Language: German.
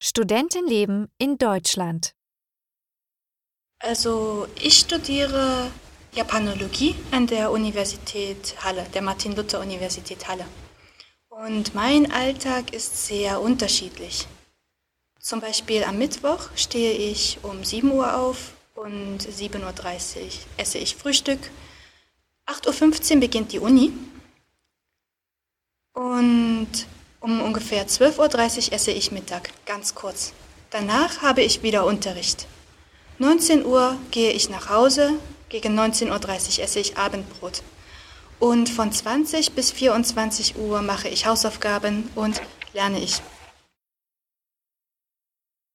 Studentenleben in Deutschland. Also ich studiere Japanologie an der Universität Halle, der Martin-Luther-Universität Halle. Und mein Alltag ist sehr unterschiedlich. Zum Beispiel am Mittwoch stehe ich um 7 Uhr auf und 7:30 Uhr esse ich Frühstück. 8:15 Uhr beginnt die Uni und um ungefähr 12:30 Uhr esse ich Mittag, ganz kurz. Danach habe ich wieder Unterricht. 19 Uhr gehe ich nach Hause, gegen 19:30 Uhr esse ich Abendbrot. Und von 20 bis 24 Uhr mache ich Hausaufgaben und lerne ich.